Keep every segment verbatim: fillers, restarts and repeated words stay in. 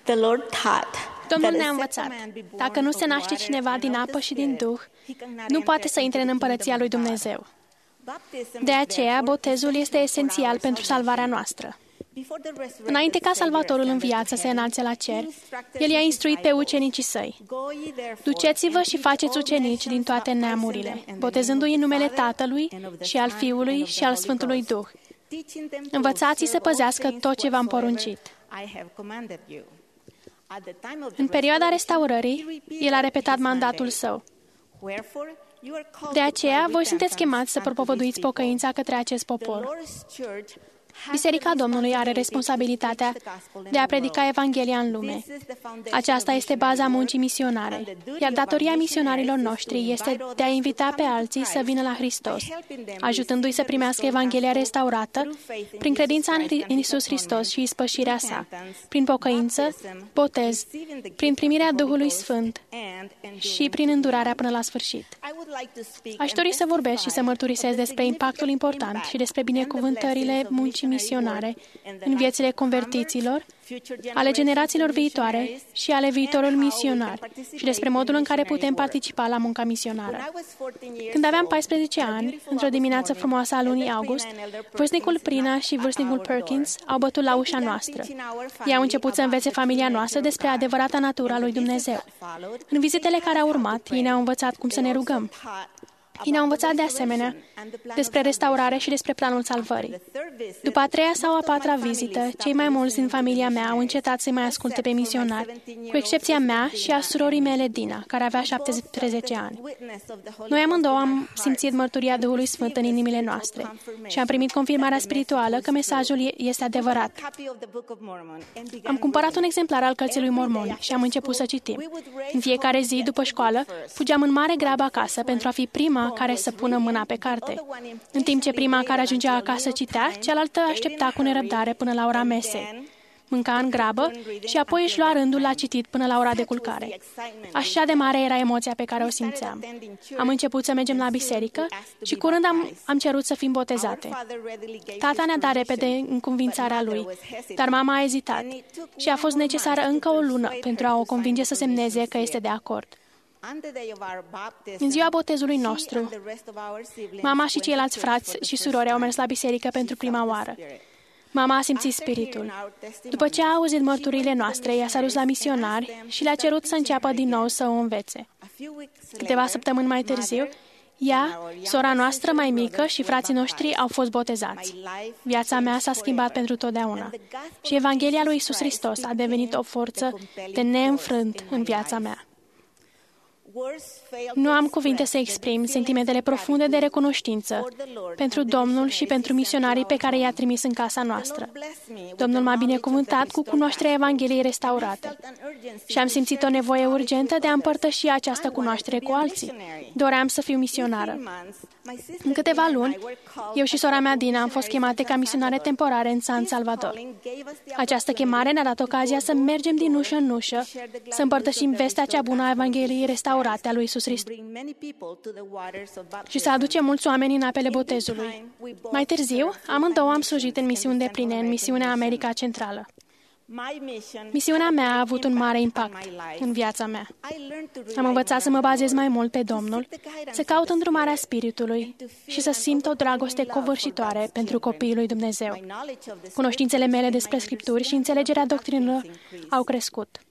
the Lord taught Domnul ne-a învățat, dacă nu se naște cineva din apă și din Duh, nu poate să intre în împărăția lui Dumnezeu. De aceea, botezul este esențial pentru salvarea noastră. Înainte ca Salvatorul în viață să se înalțe la cer, El i-a instruit pe ucenicii săi. Duceți-vă și faceți ucenici din toate neamurile, botezându-i în numele Tatălui și al Fiului și al Sfântului Duh. Învățați-i să păzească tot ce v-am poruncit. În perioada restaurării, El a repetat mandatul Său. De aceea, voi sunteți chemați să propovăduiți pocăința către acest popor. Biserica Domnului are responsabilitatea de a predica Evanghelia în lume. Aceasta este baza muncii misionare, iar datoria misionarilor noștri este de a invita pe alții să vină la Hristos, ajutându-i să primească Evanghelia restaurată prin credința în Iisus Hristos și ispășirea sa, prin pocăință, botez, prin primirea Duhului Sfânt și prin îndurarea până la sfârșit. Aș dori să vorbesc și să mărturisesc despre impactul important și despre binecuvântările muncii misionare în viețile convertiților, ale generațiilor viitoare și ale viitorului misionar și despre modul în care putem participa la munca misionară. Când aveam paisprezece ani, într-o dimineață frumoasă a lunii august, vârstnicul Prina și vârstnicul Perkins au bătut la ușa noastră. Ei au început să învețe familia noastră despre adevărata natura lui Dumnezeu. În vizitele care au urmat, ei ne-au învățat cum să ne rugăm. Ei ne-au învățat de asemenea despre restaurare și despre planul salvării. După a treia sau a patra vizită, cei mai mulți din familia mea au încetat să mai asculte pe misionari, cu excepția mea și a surorii mele Dina, care avea șaptesprezece ani. Noi amândouă am simțit mărturia Duhului Sfânt în inimile noastre și am primit confirmarea spirituală că mesajul este adevărat. Am cumpărat un exemplar al Cărții lui Mormon și am început să citim. În fiecare zi, după școală, fugeam în mare grabă acasă pentru a fi prima care să pună mâna pe carte. În timp ce prima care ajungea acasă citea, cealaltă aștepta cu nerăbdare până la ora mesei. Mânca în grabă și apoi își lua rândul la citit până la ora de culcare. Așa de mare era emoția pe care o simțeam. Am început să mergem la biserică și curând am, am cerut să fim botezate. Tata ne-a dat repede înconvințarea lui, dar mama a ezitat și a fost necesară încă o lună pentru a o convinge să semneze că este de acord. În ziua botezului nostru, mama și ceilalți frați și surori au mers la biserică pentru prima oară. Mama a simțit spiritul. După ce a auzit mărturile noastre, ea s-a dus la misionari și le-a cerut să înceapă din nou să o învețe. Câteva săptămâni mai târziu, ea, sora noastră mai mică și frații noștri au fost botezați. Viața mea s-a schimbat pentru totdeauna și Evanghelia lui Iisus Hristos a devenit o forță de neînfrânt în viața mea. Nu am cuvinte să exprim sentimentele profunde de recunoștință pentru Domnul și pentru misionarii pe care i-a trimis în casa noastră. Domnul m-a binecuvântat cu cunoașterea Evangheliei restaurate și am simțit o nevoie urgentă de a împărtăși această cunoaștere cu alții. Doream să fiu misionară. În câteva luni, eu și sora mea Dina am fost chemate ca misionare temporare în San Salvador. Această chemare ne-a dat ocazia să mergem din ușă în ușă, să împărtășim vestea cea bună a Evangheliei restaurate a lui Iisus Hristos și să aducem mulți oameni în apele botezului. Mai târziu, amândouă am slujit în misiuni depline, în misiunea America Centrală. Misiunea mea a avut un mare impact în viața mea. Am învățat să mă bazez mai mult pe Domnul, să caut îndrumarea Spiritului și să simt o dragoste covârșitoare pentru copiii lui Dumnezeu. Cunoștințele mele despre Scripturi și înțelegerea doctrinelor au crescut.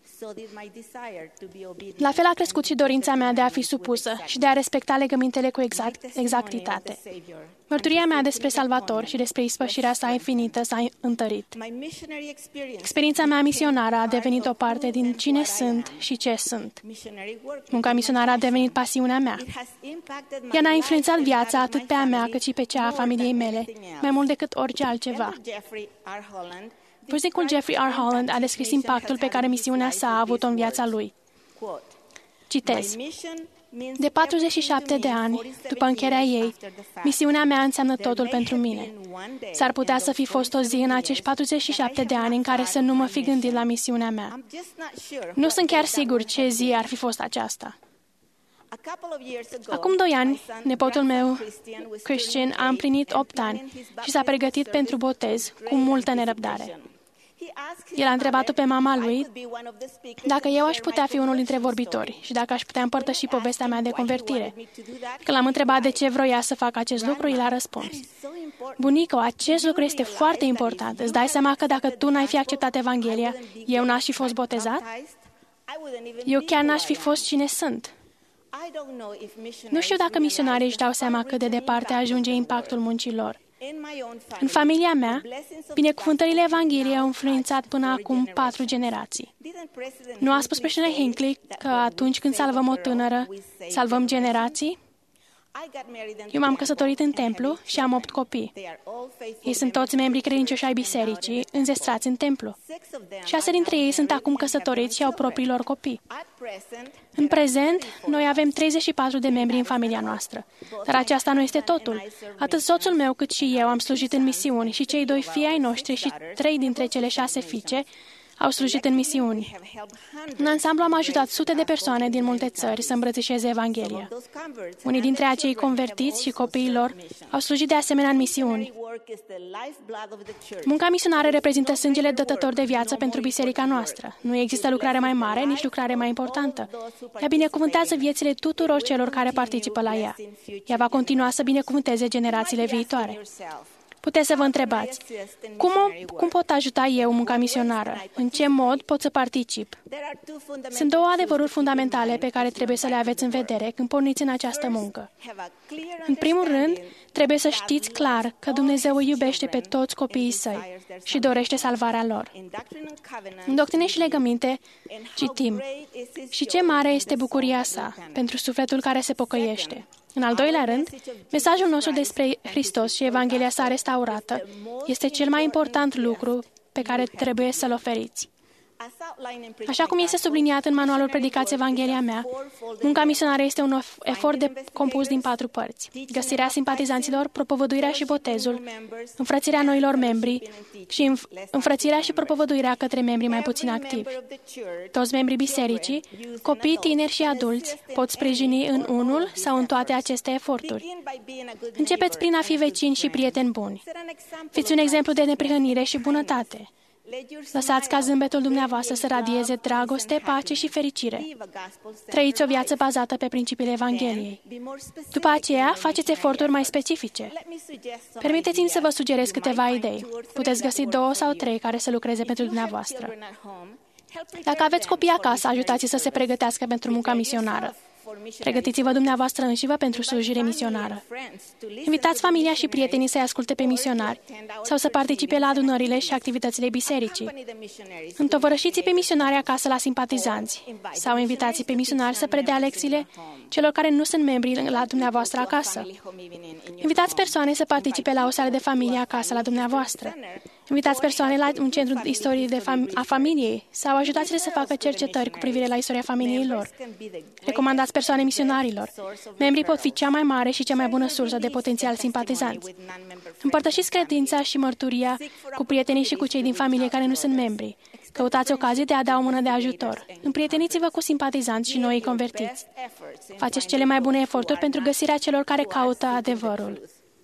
La fel a crescut și dorința mea de a fi supusă și de a respecta legămintele cu exact, exactitate. Mărturia mea despre Salvator și despre ispășirea sa infinită s-a întărit. Experiența mea misionară a devenit o parte din cine sunt și ce sunt. Munca misionară a devenit pasiunea mea. Ea ne-a influențat viața atât pe a mea cât și pe cea a familiei mele, mai mult decât orice altceva. Vârstnicul Jeffrey R. Holland a descris impactul pe care misiunea sa a avut-o în viața lui. Citez. De patruzeci și șapte de ani, după încheierea ei, misiunea mea înseamnă totul pentru mine. S-ar putea să fi fost o zi în acești patruzeci și șapte de ani în care să nu mă fi gândit la misiunea mea. Nu sunt chiar sigur ce zi ar fi fost aceasta. Acum doi ani, nepotul meu, Christian, a împlinit opt ani și s-a pregătit pentru botez cu multă nerăbdare. El a întrebat-o pe mama lui dacă eu aș putea fi unul dintre vorbitori și dacă aș putea împărtăși povestea mea de convertire. Când l-am întrebat de ce vroia să fac acest lucru, el a răspuns: bunică, acest lucru este foarte important. Îți dai seama că dacă tu n-ai fi acceptat Evanghelia, eu n-aș fi fost botezat? Eu chiar n-aș fi fost cine sunt. Nu știu dacă misionarii își dau seama cât de departe ajunge impactul muncii lor. În familia mea, binecuvântările Evangheliei au influențat până acum patru generații. Nu a spus președintele Hinckley că atunci când salvăm o tânără, salvăm generații? Eu m-am căsătorit în templu și am opt copii. Ei sunt toți membrii credincioși ai bisericii, înzestrați în templu. Șase dintre ei sunt acum căsătoriți și au propriilor copii. În prezent, noi avem treizeci și patru de membri în familia noastră. Dar aceasta nu este totul. Atât soțul meu cât și eu am slujit în misiuni și cei doi fii ai noștri și trei dintre cele șase fiice au slujit în misiuni. În ansamblu am ajutat sute de persoane din multe țări să îmbrățișeze Evanghelia. Unii dintre acei convertiți și copiii lor au slujit de asemenea în misiuni. Munca misionară reprezintă sângele dătător de viață pentru biserica noastră. Nu există lucrare mai mare, nici lucrare mai importantă. Ea binecuvântează viețile tuturor celor care participă la ea. Ea va continua să binecuvânteze generațiile viitoare. Puteți să vă întrebați, cum, o, cum pot ajuta eu munca misionară? În ce mod pot să particip? Sunt două adevăruri fundamentale pe care trebuie să le aveți în vedere când porniți în această muncă. În primul rând, trebuie să știți clar că Dumnezeu îi iubește pe toți copiii săi și dorește salvarea lor. În Doctrine și Legăminte citim: și ce mare este bucuria sa pentru sufletul care se pocăiește. În al doilea rând, mesajul nostru despre Hristos și Evanghelia sa restaurată este cel mai important lucru pe care trebuie să-l oferiți. Așa cum este subliniat în manualul Predicați Evanghelia mea, munca misionară este un efort de compus din patru părți: găsirea simpatizanților, propovăduirea și botezul, înfrățirea noilor membri și înfrățirea și propovăduirea către membrii mai puțin activi. Toți membrii bisericii, copii, tineri și adulți, pot sprijini în unul sau în toate aceste eforturi. Începeți prin a fi vecini și prieteni buni. Fiți un exemplu de neprihănire și bunătate. Lăsați ca zâmbetul dumneavoastră să radieze dragoste, pace și fericire. Trăiți o viață bazată pe principiile Evangheliei. După aceea, faceți eforturi mai specifice. Permiteți-mi să vă sugerez câteva idei. Puteți găsi două sau trei care să lucreze pentru dumneavoastră. Dacă aveți copii acasă, ajutați-i să se pregătească pentru munca misionară. Pregătiți-vă dumneavoastră înșivă pentru slujire misionară. Invitați familia și prietenii să-i asculte pe misionari sau să participe la adunările și activitățile bisericii. Întovărășiți pe misionari acasă la simpatizanți sau invitați pe misionari să predea lecțiile celor care nu sunt membri la dumneavoastră acasă. Invitați persoane să participe la o sală de familie acasă la dumneavoastră. Invitați persoane la un centru de istorie de fam- a familiei sau ajutați-le să facă cercetări cu privire la istoria familiei lor. Recomandați persoane misionarilor. Membrii pot fi cea mai mare și cea mai bună sursă de potențial simpatizanți. Împărtășiți credința și mărturia cu prietenii și cu cei din familie care nu sunt membri. Căutați ocazii de a da o mână de ajutor. Împrieteniți-vă cu simpatizanți și noi convertiți. Faceți cele mai bune eforturi pentru găsirea celor care caută adevărul.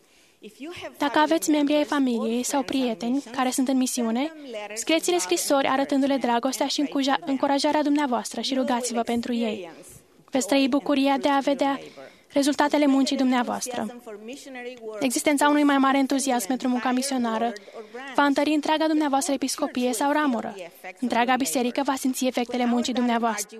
Dacă aveți membri ai familiei sau prieteni care sunt în misiune, scrieți-le scrisori arătându-le dragostea și încurajarea dumneavoastră și rugați-vă pentru ei. Veți trăi bucuria de a vedea rezultatele muncii dumneavoastră. Existența unui mai mare entuziasm pentru munca misionară va întări întreaga dumneavoastră episcopie sau ramură. Întreaga biserică va simți efectele muncii dumneavoastră.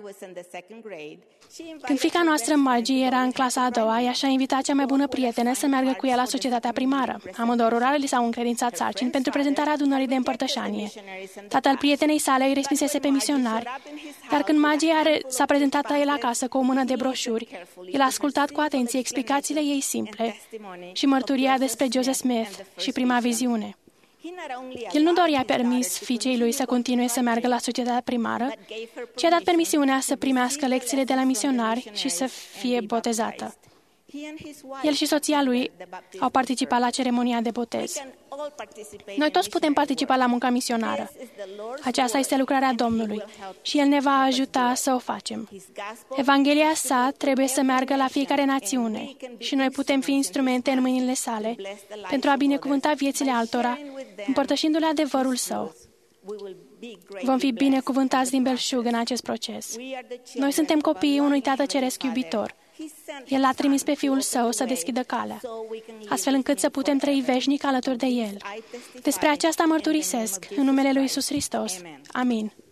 Când fiica noastră Margie era în clasa a doua, ea și-a invitat cea mai bună prietenă să meargă cu ea la societatea primară. Amândouă rurale li s-au încredințat sarcini pentru prezentarea adunării de împărtășanie. Tatăl prietenei sale îi respinsese pe misionari, dar când Margie s-a prezentat la el acasă cu o mână de broșuri, el a ascultat cu atenție explicațiile ei simple și mărturia despre Joseph Smith și prima viziune. El nu doar i-a permis fiicei lui să continue să meargă la societatea primară, ci a dat permisiunea să primească lecțiile de la misionari și să fie botezată. El și soția lui au participat la ceremonia de botez. Noi toți putem participa la munca misionară. Aceasta este lucrarea Domnului și El ne va ajuta să o facem. Evanghelia sa trebuie să meargă la fiecare națiune și noi putem fi instrumente în mâinile sale pentru a binecuvânta viețile altora, împărtășindu-le adevărul său. Vom fi binecuvântați din belșug în acest proces. Noi suntem copiii unui Tată Ceresc iubitor. El l-a trimis pe Fiul Său să deschidă calea, astfel încât să putem trăi veșnic alături de El. Despre aceasta mărturisesc în numele Lui Iisus Hristos. Amin.